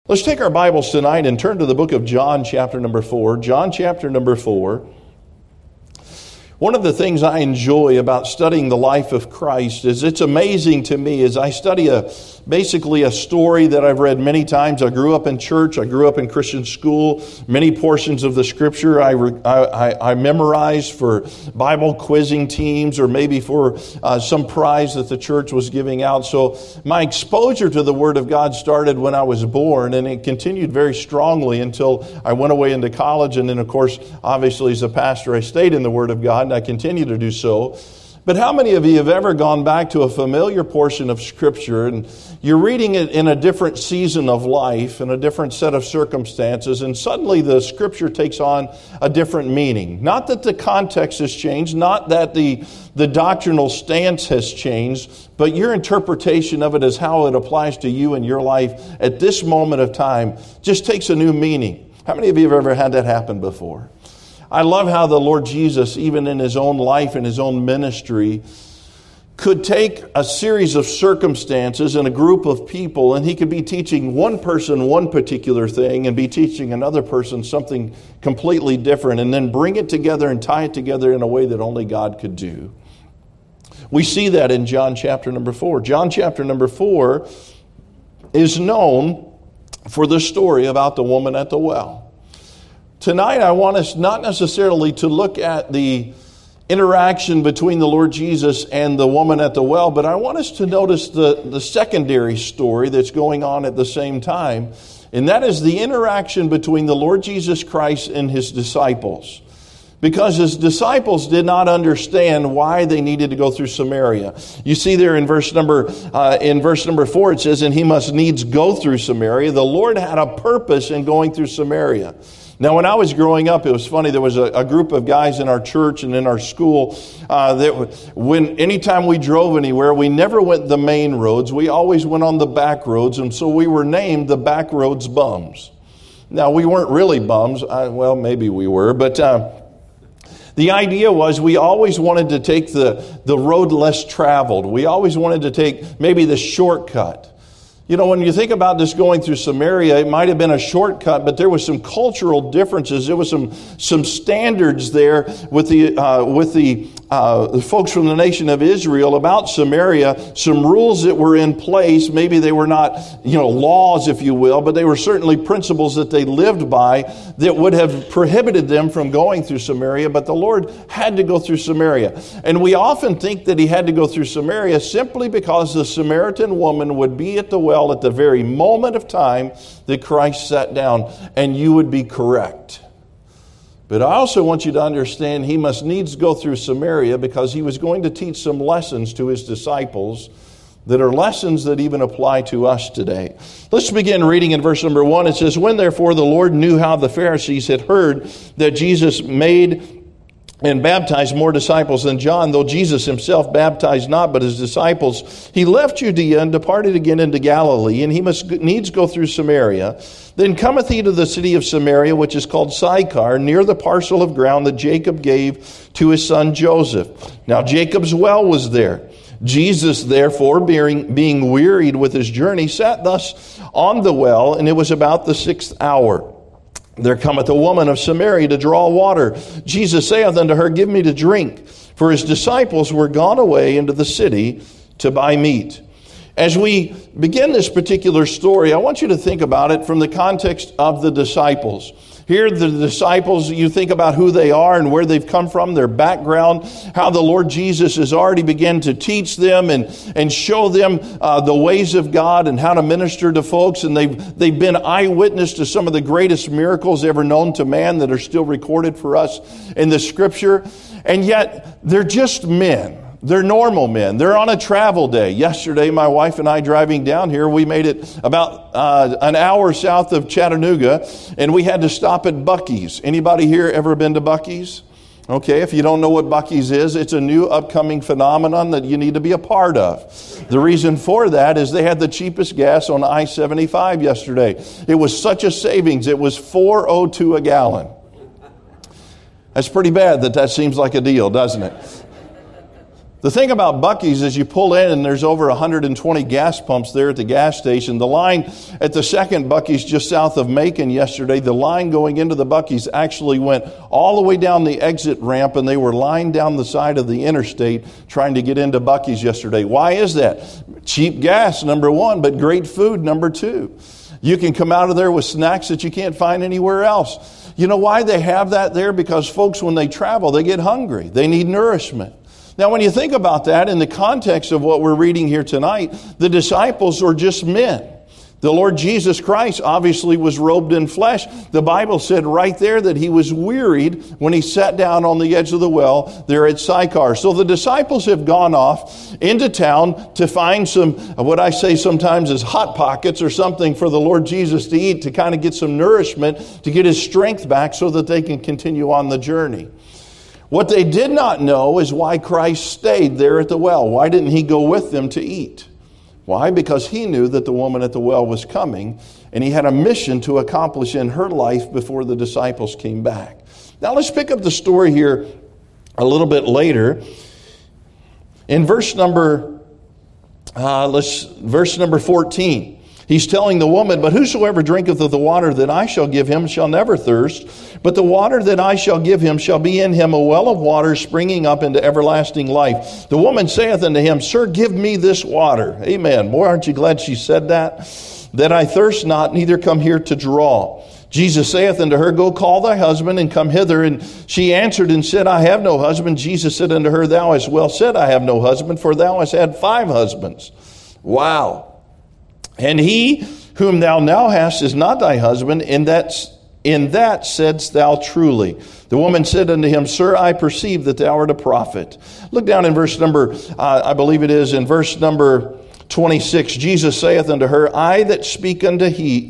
Let's take our Bibles tonight and turn to the book of John chapter number 4. John chapter number 4. One of the things I enjoy about studying the life of Christ is it's amazing to me as I study basically a story that I've read many times. I grew up in church. I grew up in Christian school. Many portions of the Scripture I memorized for Bible quizzing teams or maybe for some prize that the church was giving out. So my exposure to the Word of God started when I was born, and it continued very strongly until I went away into college. And then, of course, obviously as a pastor, I stayed in the Word of God, and I continue to do so. But how many of you have ever gone back to a familiar portion of Scripture and you're reading it in a different season of life, in a different set of circumstances, and suddenly the Scripture takes on a different meaning? Not that the context has changed, not that the doctrinal stance has changed, but your interpretation of it as how it applies to you in your life at this moment of time just takes a new meaning. How many of you have ever had that happen before? I love how the Lord Jesus, even in His own life and His own ministry, could take a series of circumstances and a group of people, and He could be teaching one person one particular thing and be teaching another person something completely different, and then bring it together and tie it together in a way that only God could do. We see that in John chapter number 4. John chapter number 4 is known for the story about the woman at the well. Tonight, I want us not necessarily to look at the interaction between the Lord Jesus and the woman at the well, but I want us to notice the secondary story that's going on at the same time, and that is the interaction between the Lord Jesus Christ and His disciples. Because His disciples did not understand why they needed to go through Samaria. You see there in verse number 4, it says, "And He must needs go through Samaria." The Lord had a purpose in going through Samaria. Now, when I was growing up, it was funny. There was a group of guys in our church and in our school anytime we drove anywhere, we never went the main roads. We always went on the back roads, and so we were named the back roads bums. Now, we weren't really bums. Well, maybe we were, but the idea was we always wanted to take the road less traveled. We always wanted to take maybe the shortcut. You know, when you think about this going through Samaria, it might have been a shortcut, but there was some cultural differences. There was some standards there with the folks from the nation of Israel about Samaria, some rules that were in place. Maybe they were not, laws, if you will, but they were certainly principles that they lived by that would have prohibited them from going through Samaria. But the Lord had to go through Samaria. And we often think that He had to go through Samaria simply because the Samaritan woman would be at the well at the very moment of time that Christ sat down, and you would be correct. But I also want you to understand He must needs go through Samaria because He was going to teach some lessons to His disciples that are lessons that even apply to us today. Let's begin reading in verse number 1. It says, "When therefore the Lord knew how the Pharisees had heard that Jesus made and baptized more disciples than John, though Jesus Himself baptized not, but His disciples, He left Judea and departed again into Galilee, and He must needs go through Samaria. Then cometh He to the city of Samaria, which is called Sychar, near the parcel of ground that Jacob gave to his son Joseph. Now Jacob's well was there. Jesus, therefore, being wearied with His journey, sat thus on the well, and it was about the 6th hour. There cometh a woman of Samaria to draw water. Jesus saith unto her, Give me to drink. For His disciples were gone away into the city to buy meat." As we begin this particular story, I want you to think about it from the context of the disciples. Here, the disciples, you think about who they are and where they've come from, their background, how the Lord Jesus has already begun to teach them and show them the ways of God and how to minister to folks. And they've been eyewitness to some of the greatest miracles ever known to man that are still recorded for us in the Scripture. And yet, they're just men. They're normal men. They're on a travel day. Yesterday, my wife and I driving down here, we made it about an hour south of Chattanooga, and we had to stop at Buc-ee's. Anybody here ever been to Buc-ee's? Okay, if you don't know what Buc-ee's is, it's a new upcoming phenomenon that you need to be a part of. The reason for that is they had the cheapest gas on I-75 yesterday. It was such a savings. It was $4.02 a gallon. That's pretty bad that seems like a deal, doesn't it? The thing about Buc-ee's is you pull in and there's over 120 gas pumps there at the gas station. The line at the second Buc-ee's just south of Macon yesterday, the line going into the Buc-ee's actually went all the way down the exit ramp, and they were lined down the side of the interstate trying to get into Buc-ee's yesterday. Why is that? Cheap gas, number one, but great food, number two. You can come out of there with snacks that you can't find anywhere else. You know why they have that there? Because folks, when they travel, they get hungry. They need nourishment. Now, when you think about that in the context of what we're reading here tonight, the disciples were just men. The Lord Jesus Christ obviously was robed in flesh. The Bible said right there that he was wearied when he sat down on the edge of the well there at Sychar. So the disciples have gone off into town to find some, what I say sometimes is hot pockets or something for the Lord Jesus to eat, to kind of get some nourishment, to get his strength back so that they can continue on the journey. What they did not know is why Christ stayed there at the well. Why didn't he go with them to eat? Why? Because he knew that the woman at the well was coming, and he had a mission to accomplish in her life before the disciples came back. Now let's pick up the story here a little bit later. In verse number 14. He's telling the woman, "But whosoever drinketh of the water that I shall give him shall never thirst, but the water that I shall give him shall be in him a well of water springing up into everlasting life. The woman saith unto him, Sir, give me this water." Amen. Boy, aren't you glad she said that? "That I thirst not, neither come here to draw. Jesus saith unto her, Go call thy husband and come hither. And she answered and said, I have no husband. Jesus said unto her, Thou hast well said, I have no husband, for thou hast had 5 husbands. Wow. And he whom thou now hast is not thy husband, in that saidst thou truly. The woman said unto him, Sir, I perceive that thou art a prophet." Look down in verse number, I believe it is in verse number 26. Jesus saith unto her, I that speak unto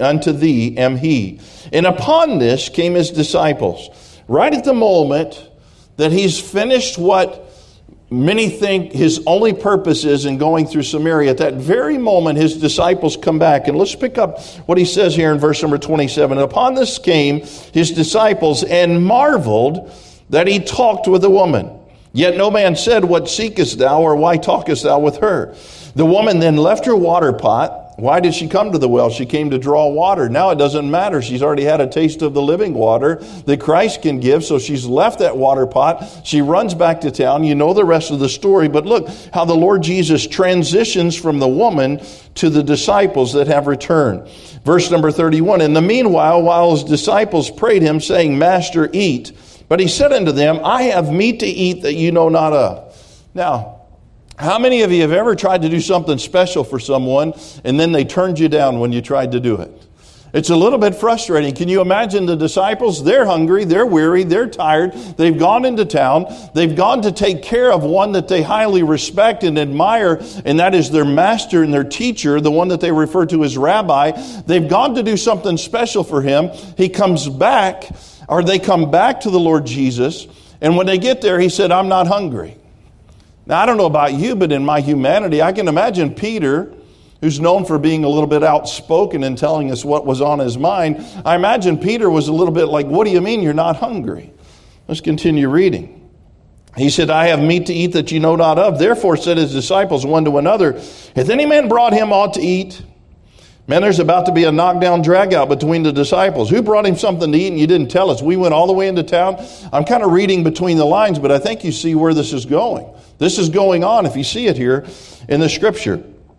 thee am he. And upon this came his disciples. Right at the moment that he's finished what many think his only purpose is in going through Samaria, at that very moment his disciples come back. And let's pick up what he says here in verse number 27. "And upon this came his disciples and marveled that he talked with a woman. Yet no man said, What seekest thou, or why talkest thou with her? The woman then left her water pot." Why did she come to the well? She came to draw water. Now it doesn't matter. She's already had a taste of the living water that Christ can give. So she's left that water pot. She runs back to town. You know the rest of the story. But look how the Lord Jesus transitions from the woman to the disciples that have returned. Verse number 31. "In the meanwhile, while his disciples prayed him, saying, Master, eat. But he said unto them, I have meat to eat that you know not of." Now, how many of you have ever tried to do something special for someone and then they turned you down when you tried to do it? It's a little bit frustrating. Can you imagine the disciples? They're hungry, they're weary, they're tired. They've gone into town. They've gone to take care of one that they highly respect and admire, and that is their master and their teacher, the one that they refer to as rabbi. They've gone to do something special for him. He comes back, or they come back to the Lord Jesus, and when they get there, he said, I'm not hungry. Now, I don't know about you, but in my humanity, I can imagine Peter, who's known for being a little bit outspoken and telling us what was on his mind. I imagine Peter was a little bit like, what do you mean you're not hungry? Let's continue reading. He said, I have meat to eat that you know not of. Therefore said his disciples one to another, Hath any man brought him aught to eat? Man, there's about to be a knockdown drag out between the disciples. Who brought him something to eat and you didn't tell us? We went all the way into town. I'm kind of reading between the lines, but I think you see where this is going. This is going on if you see it here in the scripture.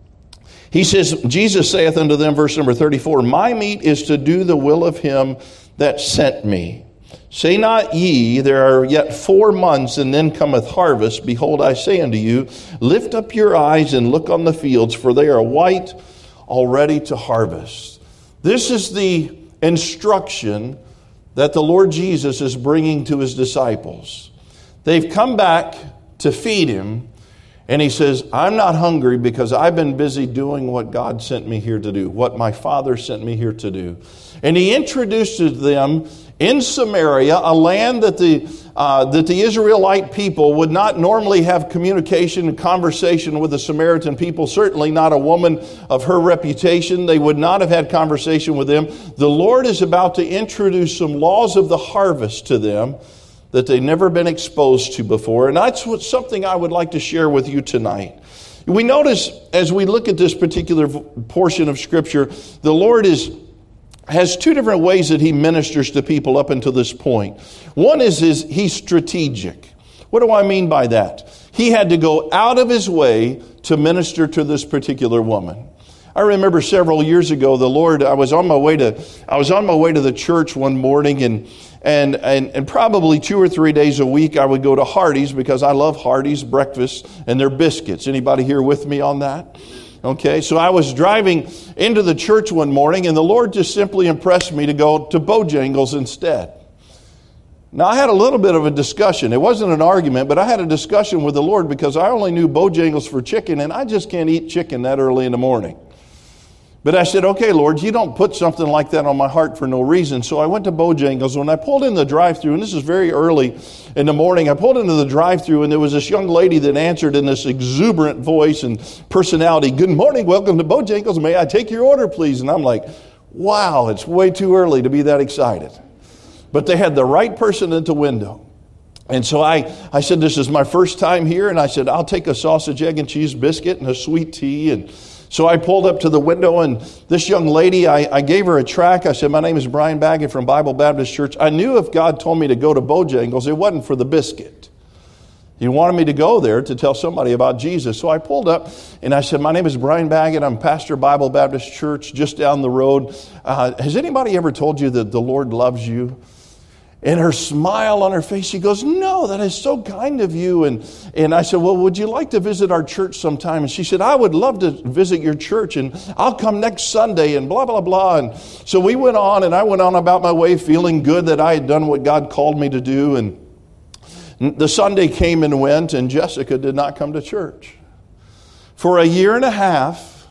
He says, Jesus saith unto them, verse number 34, My meat is to do the will of him that sent me. Say not ye, there are yet 4 months, and then cometh harvest. Behold, I say unto you, lift up your eyes and look on the fields, for they are white already to harvest. This is the instruction that the Lord Jesus is bringing to his disciples. They've come back to feed him, and he says, I'm not hungry because I've been busy doing what God sent me here to do, what my Father sent me here to do. And he introduces them in Samaria, a land that the Israelite people would not normally have communication and conversation with the Samaritan people, certainly not a woman of her reputation. They would not have had conversation with them. The Lord is about to introduce some laws of the harvest to them that they've never been exposed to before. And that's something I would like to share with you tonight. We notice as we look at this particular portion of Scripture, the Lord has two different ways that He ministers to people up until this point. One is He's strategic. What do I mean by that? He had to go out of His way to minister to this particular woman. I remember several years ago, I was on my way to the church one morning, and probably 2 or 3 days a week I would go to Hardee's because I love Hardee's breakfast and their biscuits. Anybody here with me on that? Okay, so I was driving into the church one morning, and the Lord just simply impressed me to go to Bojangles instead. Now, I had a little bit of a discussion. It wasn't an argument, but I had a discussion with the Lord because I only knew Bojangles for chicken, and I just can't eat chicken that early in the morning. But I said, okay, Lord, you don't put something like that on my heart for no reason. So I went to Bojangles. When I pulled in the drive-thru, and this is very early in the morning, I pulled into the drive-thru, and there was this young lady that answered in this exuberant voice and personality, "Good morning, welcome to Bojangles. May I take your order, please?" And I'm like, wow, it's way too early to be that excited. But they had the right person at the window. And so I said, this is my first time here. And I said, I'll take a sausage, egg, and cheese biscuit and a sweet tea. And so I pulled up to the window, and this young lady, I gave her a tract. I said, my name is Brian Baggett from Bible Baptist Church. I knew if God told me to go to Bojangles, it wasn't for the biscuit. He wanted me to go there to tell somebody about Jesus. So I pulled up, and I said, my name is Brian Baggett. I'm pastor Bible Baptist Church just down the road. Has anybody ever told you that the Lord loves you? And her smile on her face, she goes, no, that is so kind of you. And I said, well, would you like to visit our church sometime? And she said, I would love to visit your church, and I'll come next Sunday, and blah, blah, blah. And so we went on, and I went on about my way feeling good that I had done what God called me to do. And the Sunday came and went, and Jessica did not come to church. For a year and a half,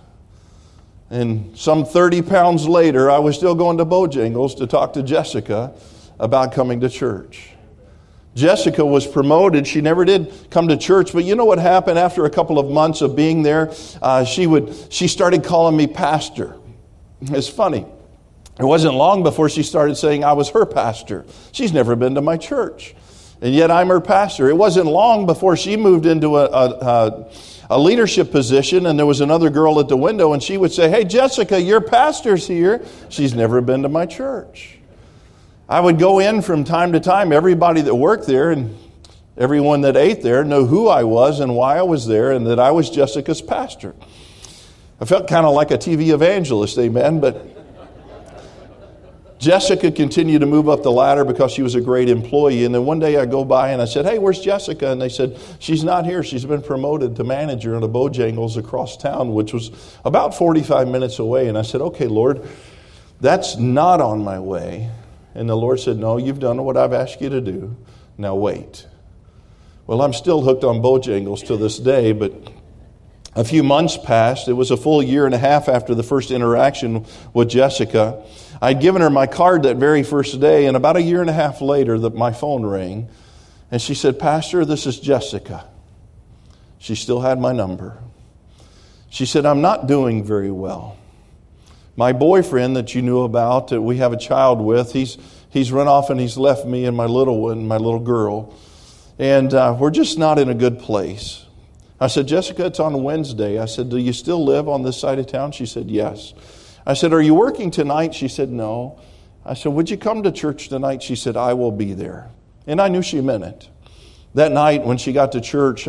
and some 30 pounds later, I was still going to Bojangles to talk to Jessica about coming to church. Jessica was promoted. She never did come to church, but you know what happened after a couple of months of being there? She started calling me pastor. It's funny. It wasn't long before she started saying I was her pastor. She's never been to my church, and yet I'm her pastor. It wasn't long before she moved into a leadership position, and there was another girl at the window, and she would say, hey, Jessica, your pastor's here. She's never been to my church. I would go in from time to time. Everybody that worked there and everyone that ate there knew who I was and why I was there, and that I was Jessica's pastor. I felt kind of like a TV evangelist, amen, but Jessica continued to move up the ladder because she was a great employee. And then one day I go by and I said, hey, where's Jessica? And they said, she's not here. She's been promoted to manager at a Bojangles across town, which was about 45 minutes away. And I said, okay, Lord, that's not on my way. And the Lord said, no, you've done what I've asked you to do. Now wait. Well, I'm still hooked on Bojangles to this day, but a few months passed. It was a full year and a half after the first interaction with Jessica. I'd given her my card that very first day, and about a year and a half later, my phone rang, and she said, Pastor, this is Jessica. She still had my number. She said, I'm not doing very well. My boyfriend that you knew about, that we have a child with, he's run off and he's left me and my little one, my little girl, and we're just not in a good place. I said, Jessica, it's on Wednesday. I said, do you still live on this side of town? She said, yes. I said, are you working tonight? She said, no. I said, would you come to church tonight? She said, I will be there. And I knew she meant it. That night when she got to church,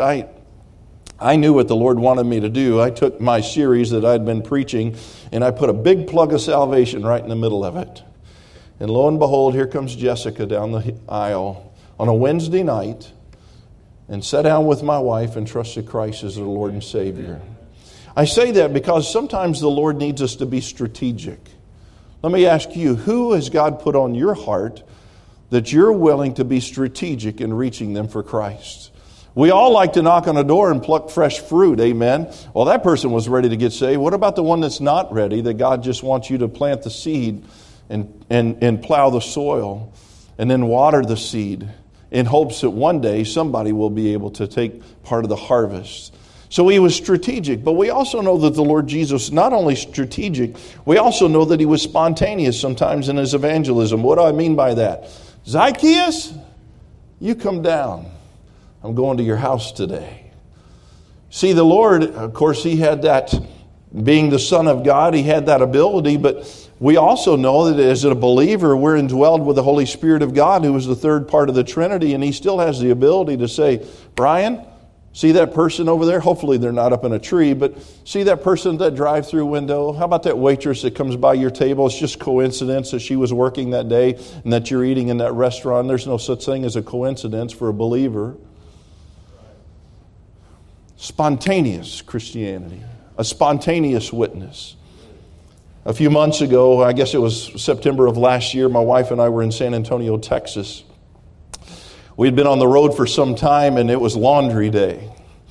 I knew what the Lord wanted me to do. I took my series that I'd been preaching, and I put a big plug of salvation right in the middle of it. And lo and behold, here comes Jessica down the aisle on a Wednesday night, and sat down with my wife and trusted Christ as the Lord and Savior. I say that because sometimes the Lord needs us to be strategic. Let me ask you, who has God put on your heart that you're willing to be strategic in reaching them for Christ? We all like to knock on a door and pluck fresh fruit, amen? Well, that person was ready to get saved. What about the one that's not ready, that God just wants you to plant the seed and plow the soil and then water the seed in hopes that one day somebody will be able to take part of the harvest? So he was strategic, but we also know that the Lord Jesus, not only strategic, we also know that he was spontaneous sometimes in his evangelism. What do I mean by that? Zacchaeus, you come down. I'm going to your house today. See, the Lord, of course, he had that, being the Son of God, he had that ability, but we also know that as a believer, we're indwelled with the Holy Spirit of God, who is the third part of the Trinity, and he still has the ability to say, Brian, see that person over there? Hopefully they're not up in a tree, but see that person at that drive-through window? How about that waitress that comes by your table? It's just coincidence that she was working that day and that you're eating in that restaurant. There's no such thing as a coincidence for a believer. Spontaneous Christianity, a spontaneous witness. A few months ago, I guess it was September of last year, my wife and I were in San Antonio, Texas. We'd been on the road for some time, and it was laundry day.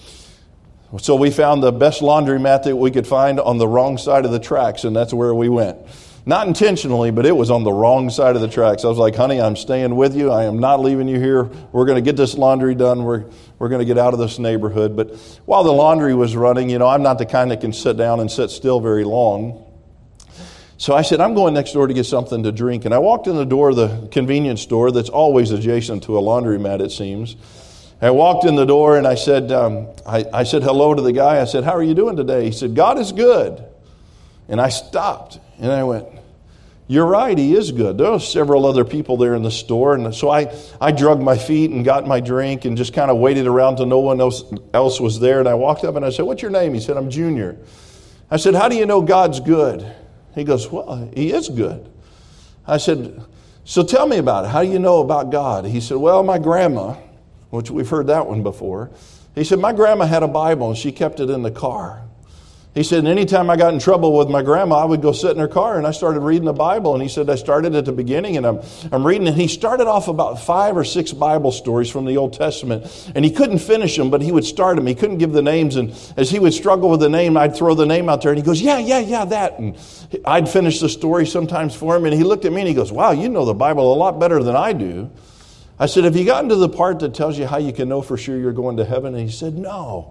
So we found the best laundromat that we could find on the wrong side of the tracks, and that's where we went. Not intentionally, but it was on the wrong side of the tracks. I was like, honey, I'm staying with you. I am not leaving you here. We're going to get this laundry done. We're going to get out of this neighborhood. But while the laundry was running, I'm not the kind that can sit down and sit still very long. So I said, I'm going next door to get something to drink. And I walked in the door of the convenience store that's always adjacent to a laundromat, it seems. I walked in the door and I said, I said hello to the guy. I said, how are you doing today? He said, God is good. And I stopped and I went, you're right, he is good. There were several other people there in the store. And so I drugged my feet and got my drink and just kind of waited around till no one else was there. And I walked up and I said, what's your name? He said, I'm Junior. I said, how do you know God's good? He goes, well, he is good. I said, so tell me about it. How do you know about God? He said, well, my grandma, which we've heard that one before. He said, my grandma had a Bible and she kept it in the car. He said, and anytime I got in trouble with my grandma, I would go sit in her car and I started reading the Bible. And he said, I started at the beginning and I'm reading. And he started off about 5 or 6 Bible stories from the Old Testament. And he couldn't finish them, but he would start them. He couldn't give the names. And as he would struggle with the name, I'd throw the name out there. And he goes, yeah, that. And I'd finish the story sometimes for him. And he looked at me and he goes, wow, you know the Bible a lot better than I do. I said, have you gotten to the part that tells you how you can know for sure you're going to heaven? And he said, no.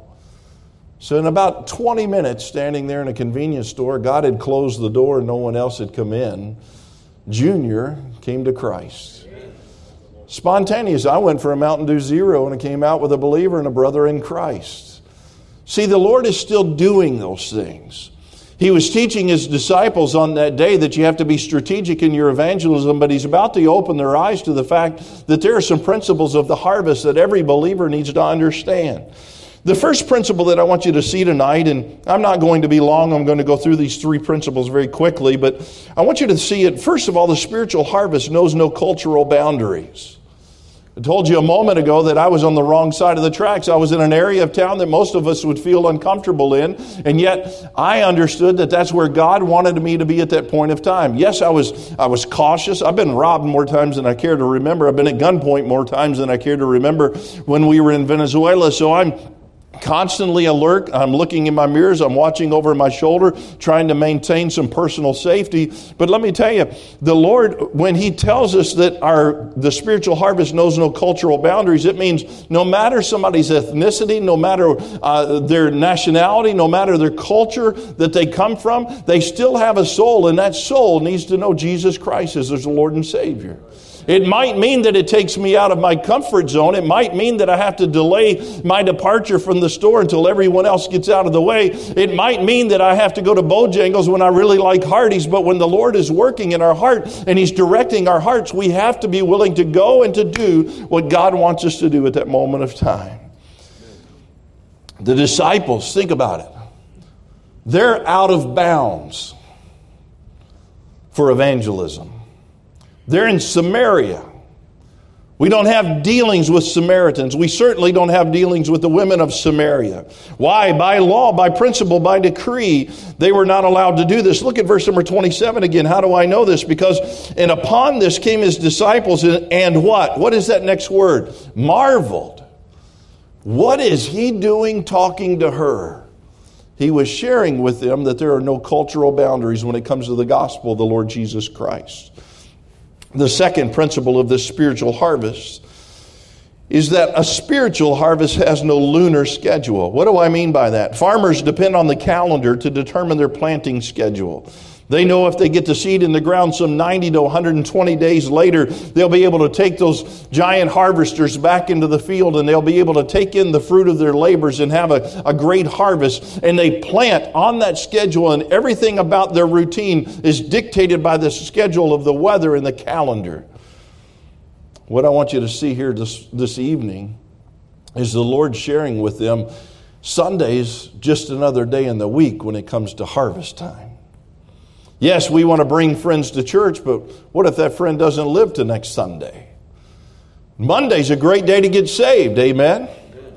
So in about 20 minutes, standing there in a convenience store, God had closed the door and no one else had come in. Junior came to Christ. Spontaneous. I went for a Mountain Dew Zero and I came out with a believer and a brother in Christ. See, the Lord is still doing those things. He was teaching his disciples on that day that you have to be strategic in your evangelism, but he's about to open their eyes to the fact that there are some principles of the harvest that every believer needs to understand. The first principle that I want you to see tonight, and I'm not going to be long, I'm going to go through these 3 principles very quickly, but I want you to see it. First of all, the spiritual harvest knows no cultural boundaries. I told you a moment ago that I was on the wrong side of the tracks. I was in an area of town that most of us would feel uncomfortable in, and yet I understood that that's where God wanted me to be at that point of time. Yes, I was cautious. I've been robbed more times than I care to remember. I've been at gunpoint more times than I care to remember when we were in Venezuela, so I'm constantly alert. I'm looking in my mirrors. I'm watching over my shoulder, trying to maintain some personal safety. But let me tell you, the Lord, when he tells us that the spiritual harvest knows no cultural boundaries, it means no matter somebody's ethnicity, no matter their nationality, no matter their culture that they come from, they still have a soul, and that soul needs to know Jesus Christ as their Lord and Savior. It might mean that it takes me out of my comfort zone. It might mean that I have to delay my departure from the store until everyone else gets out of the way. It might mean that I have to go to Bojangles when I really like Hardee's. But when the Lord is working in our heart and he's directing our hearts, we have to be willing to go and to do what God wants us to do at that moment of time. The disciples, think about it. They're out of bounds for evangelism. They're in Samaria. We don't have dealings with Samaritans. We certainly don't have dealings with the women of Samaria. Why? By law, by principle, by decree, they were not allowed to do this. Look at verse number 27 again. How do I know this? Because, and upon this came his disciples and what? What is that next word? Marveled. What is he doing talking to her? He was sharing with them that there are no cultural boundaries when it comes to the gospel of the Lord Jesus Christ. The second principle of this spiritual harvest is that a spiritual harvest has no lunar schedule. What do I mean by that? Farmers depend on the calendar to determine their planting schedule. They know if they get the seed in the ground some 90 to 120 days later, they'll be able to take those giant harvesters back into the field, and they'll be able to take in the fruit of their labors and have a great harvest. And they plant on that schedule, and everything about their routine is dictated by the schedule of the weather and the calendar. What I want you to see here this evening is the Lord sharing with them Sunday's just another day in the week when it comes to harvest time. Yes, we want to bring friends to church, but what if that friend doesn't live to next Sunday? Monday's a great day to get saved, amen?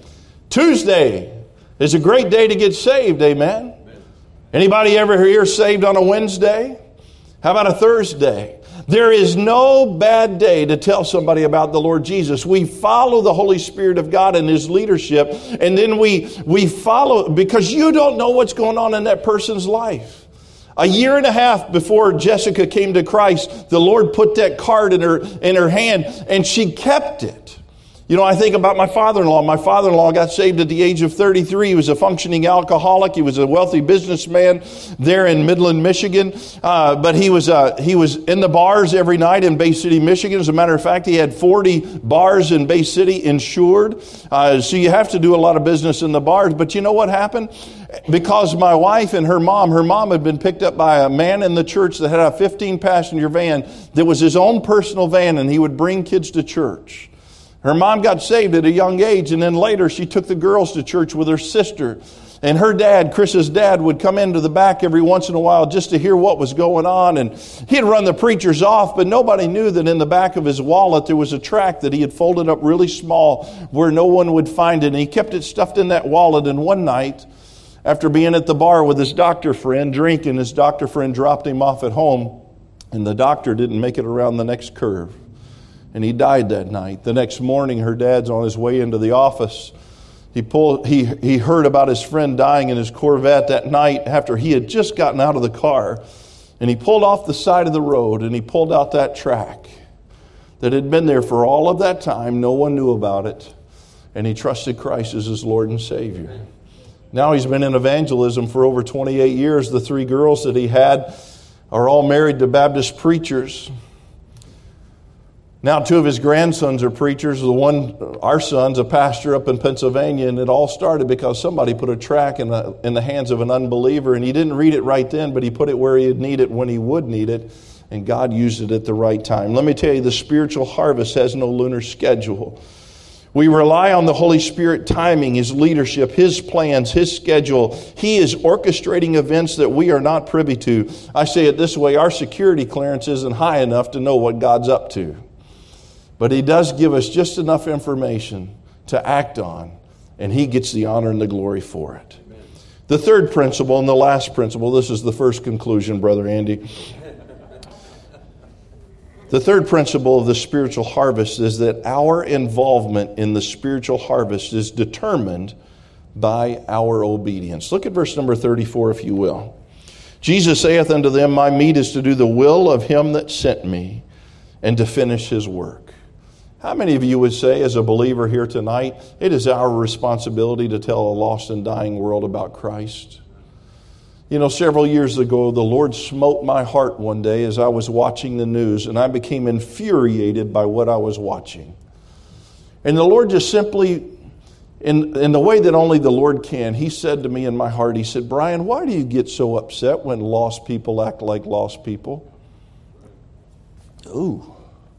Tuesday is a great day to get saved, amen? Anybody ever here saved on a Wednesday? How about a Thursday? There is no bad day to tell somebody about the Lord Jesus. We follow the Holy Spirit of God and His leadership, and then we follow, because you don't know what's going on in that person's life. A year and a half before Jessica came to Christ, the Lord put that card in her hand, and she kept it. You know, I think about my father-in-law. My father-in-law got saved at the age of 33. He was a functioning alcoholic. He was a wealthy businessman there in Midland, Michigan. But he was in the bars every night in Bay City, Michigan. As a matter of fact, he had 40 bars in Bay City insured. So you have to do a lot of business in the bars. But you know what happened? Because my wife and her mom had been picked up by a man in the church that had a 15-passenger van that was his own personal van, and he would bring kids to church. Her mom got saved at a young age, and then later she took the girls to church with her sister. And her dad, Chris's dad, would come into the back every once in a while just to hear what was going on. And he'd run the preachers off, but nobody knew that in the back of his wallet there was a tract that he had folded up really small where no one would find it. And he kept it stuffed in that wallet. And one night, after being at the bar with his doctor friend drinking, his doctor friend dropped him off at home, and the doctor didn't make it around the next curve. And he died that night. The next morning, her dad's on his way into the office. He heard about his friend dying in his Corvette that night after he had just gotten out of the car. And he pulled off the side of the road, and he pulled out that tract that had been there for all of that time. No one knew about it. And he trusted Christ as his Lord and Savior. Now he's been in evangelism for over 28 years. The 3 girls that he had are all married to Baptist preachers. Now 2 of his grandsons are preachers. Our son's a pastor up in Pennsylvania, and it all started because somebody put a tract in the hands of an unbeliever, and he didn't read it right then, but he put it where he'd need it when he would need it, and God used it at the right time. Let me tell you, the spiritual harvest has no lunar schedule. We rely on the Holy Spirit timing, His leadership, His plans, His schedule. He is orchestrating events that we are not privy to. I say it this way, our security clearance isn't high enough to know what God's up to. But He does give us just enough information to act on, and He gets the honor and the glory for it. Amen. The third principle and the last principle, this is the first conclusion, Brother Andy. The third principle of the spiritual harvest is that our involvement in the spiritual harvest is determined by our obedience. Look at verse number 34, if you will. Jesus saith unto them, My meat is to do the will of Him that sent me, and to finish His work. How many of you would say, as a believer here tonight, it is our responsibility to tell a lost and dying world about Christ? You know, several years ago, the Lord smote my heart one day as I was watching the news, and I became infuriated by what I was watching. And the Lord just simply, in the way that only the Lord can, He said to me in my heart, He said, Brian, why do you get so upset when lost people act like lost people? Ooh.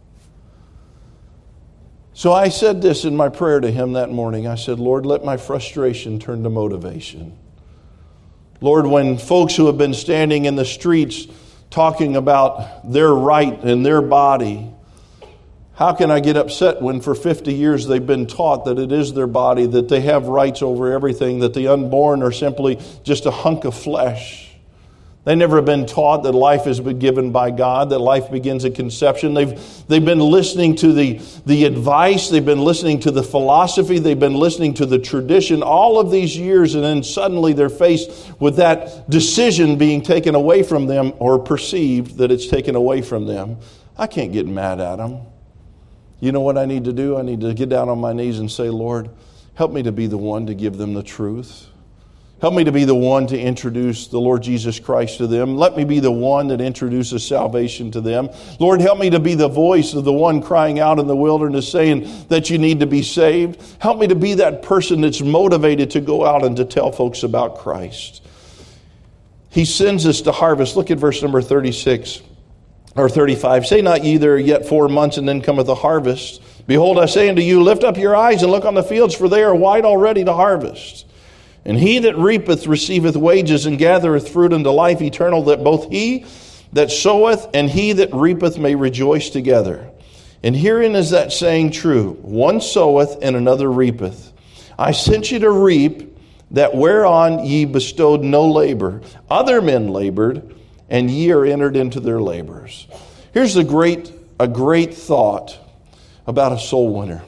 So I said this in my prayer to Him that morning. I said, Lord, let my frustration turn to motivation. Lord, when folks who have been standing in the streets talking about their right and their body, how can I get upset when for 50 years they've been taught that it is their body, that they have rights over everything, that the unborn are simply just a hunk of flesh? They never have been taught that life has been given by God, that life begins at conception. They've been listening to the advice, they've been listening to the philosophy, they've been listening to the tradition all of these years, and then suddenly they're faced with that decision being taken away from them, or perceived that it's taken away from them. I can't get mad at them. You know what I need to do? I need to get down on my knees and say, Lord, help me to be the one to give them the truth. Help me to be the one to introduce the Lord Jesus Christ to them. Let me be the one that introduces salvation to them. Lord, help me to be the voice of the one crying out in the wilderness saying that you need to be saved. Help me to be that person that's motivated to go out and to tell folks about Christ. He sends us to harvest. Look at verse number 36 or 35. Say not ye, there are yet 4 months, and then cometh the harvest. Behold, I say unto you, lift up your eyes and look on the fields, for they are white already to harvest. And he that reapeth receiveth wages, and gathereth fruit unto life eternal, that both he that soweth and he that reapeth may rejoice together. And herein is that saying true, one soweth and another reapeth. I sent you to reap that whereon ye bestowed no labor. Other men labored, and ye are entered into their labors. Here's a great thought about a soul winner.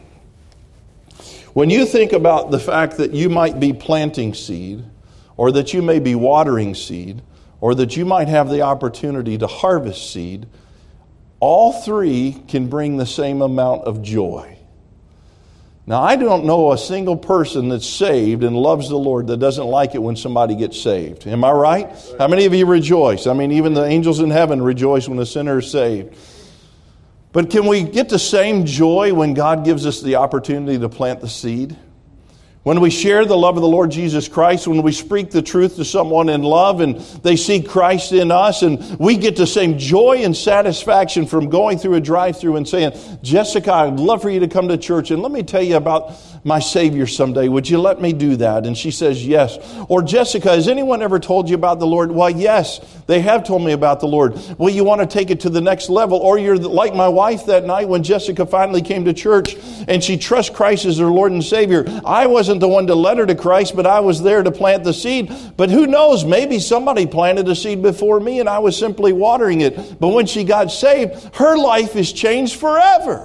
When you think about the fact that you might be planting seed, or that you may be watering seed, or that you might have the opportunity to harvest seed, all three can bring the same amount of joy. Now, I don't know a single person that's saved and loves the Lord that doesn't like it when somebody gets saved. Am I right? How many of you rejoice? I mean, even the angels in heaven rejoice when a sinner is saved. But can we get the same joy when God gives us the opportunity to plant the seed? When we share the love of the Lord Jesus Christ, when we speak the truth to someone in love and they see Christ in us, and we get the same joy and satisfaction from going through a drive-thru and saying, Jessica, I'd love for you to come to church and let me tell you about my Savior someday. Would you let me do that? And she says, yes. Or, Jessica, has anyone ever told you about the Lord? Why, yes, they have told me about the Lord. Well, you want to take it to the next level. Or you're like my wife that night when Jessica finally came to church and she trusts Christ as her Lord and Savior. I wasn't the one to lead her to Christ, but I was there to plant the seed. But who knows, maybe somebody planted a seed before me and I was simply watering it. But when she got saved, her life is changed forever.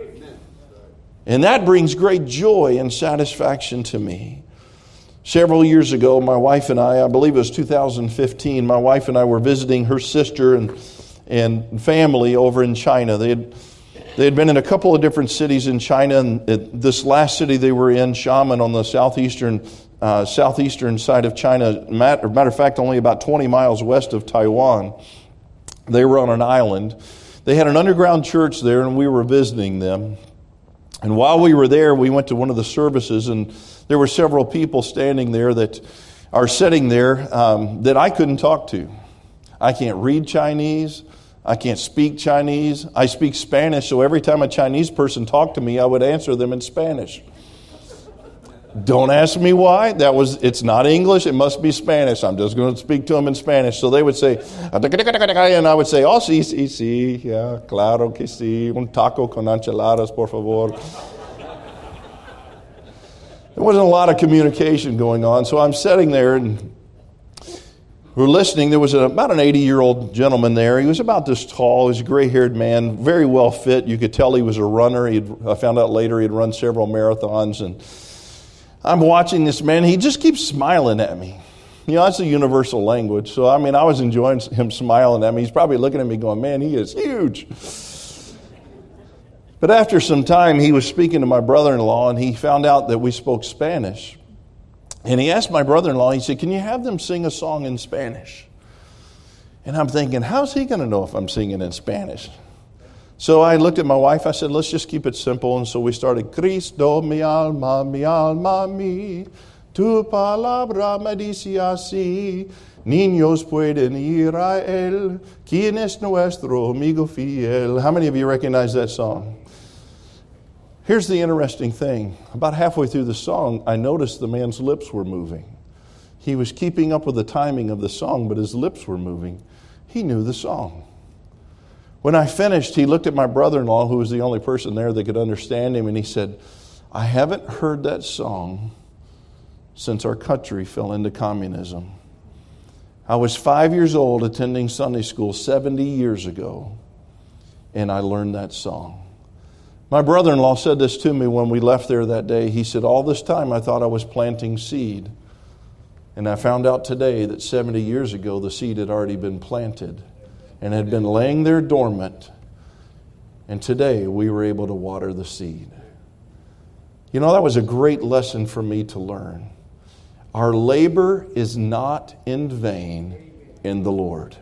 And that brings great joy and satisfaction to me. Several years ago, my wife and I believe it was 2015, my wife and I were visiting her sister and family over in China. They had been in a couple of different cities in China, and this last city they were in, Xiamen, on the southeastern side of China, matter of fact, only about 20 miles west of Taiwan. They were on an island. They had an underground church there, and we were visiting them. And while we were there, we went to one of the services, and there were several people standing there that are sitting there that I couldn't talk to. I can't read Chinese. I can't speak Chinese. I speak Spanish, so every time a Chinese person talked to me, I would answer them in Spanish. Don't ask me why. It's not English. It must be Spanish. I'm just going to speak to them in Spanish. So they would say, and I would say, oh, sí, yeah, claro que sí, un taco con enchiladas, por favor. There wasn't a lot of communication going on, so I'm sitting there and we're listening. There was about an 80-year-old gentleman there. He was about this tall. He was a gray-haired man, very well fit. You could tell he was a runner. I found out later he'd run several marathons, and I'm watching this man. He just keeps smiling at me. You know, that's a universal language. So, I mean, I was enjoying him smiling at me. He's probably looking at me going, man, he is huge. But after some time, he was speaking to my brother-in-law, and he found out that we spoke Spanish. And he asked my brother-in-law, he said, can you have them sing a song in Spanish? And I'm thinking, how's he going to know if I'm singing in Spanish? So I looked at my wife, I said, let's just keep it simple. And so we started, Cristo, mi alma, mi, tu palabra me dice así, niños pueden ir a él, quien es nuestro amigo fiel. How many of you recognize that song? Here's the interesting thing. About halfway through the song, I noticed the man's lips were moving. He was keeping up with the timing of the song, but his lips were moving. He knew the song. When I finished, he looked at my brother-in-law, who was the only person there that could understand him, and he said, I haven't heard that song since our country fell into communism. I was 5 years old attending Sunday school 70 years ago, and I learned that song. My brother-in-law said this to me when we left there that day. He said, all this time I thought I was planting seed, and I found out today that 70 years ago the seed had already been planted and had been laying there dormant. And today we were able to water the seed. You know, that was a great lesson for me to learn. Our labor is not in vain in the Lord.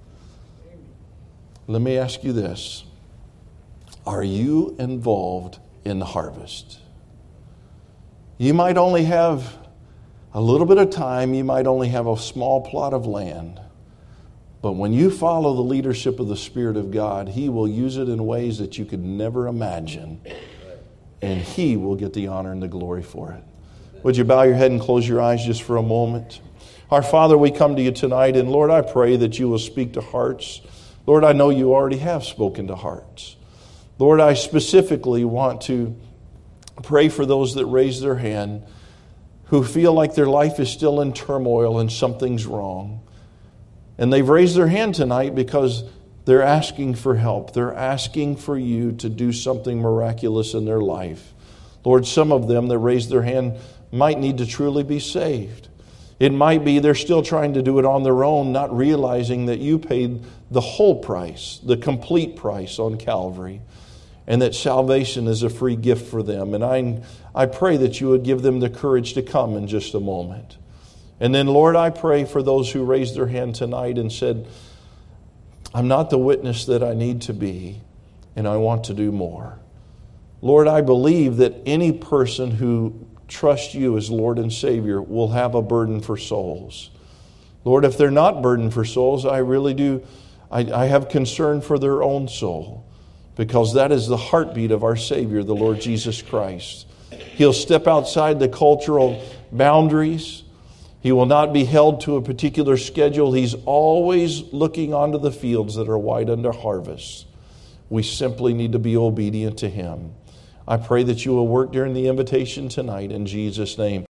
Let me ask you this. Are you involved in the harvest? You might only have a little bit of time. You might only have a small plot of land. But when you follow the leadership of the Spirit of God, He will use it in ways that you could never imagine. And He will get the honor and the glory for it. Would you bow your head and close your eyes just for a moment? Our Father, we come to you tonight, and Lord, I pray that you will speak to hearts. Lord, I know you already have spoken to hearts. Lord, I specifically want to pray for those that raise their hand, who feel like their life is still in turmoil and something's wrong. And they've raised their hand tonight because they're asking for help. They're asking for you to do something miraculous in their life. Lord, some of them that raised their hand might need to truly be saved. It might be they're still trying to do it on their own, not realizing that you paid the whole price, the complete price on Calvary, and that salvation is a free gift for them. And I pray that you would give them the courage to come in just a moment. And then, Lord, I pray for those who raised their hand tonight and said, I'm not the witness that I need to be, and I want to do more. Lord, I believe that any person who trusts you as Lord and Savior will have a burden for souls. Lord, if they're not burdened for souls, I really do. I have concern for their own soul, because that is the heartbeat of our Savior, the Lord Jesus Christ. He'll step outside the cultural boundaries. He will not be held to a particular schedule. He's always looking onto the fields that are white unto harvest. We simply need to be obedient to Him. I pray that you will work during the invitation tonight in Jesus' name.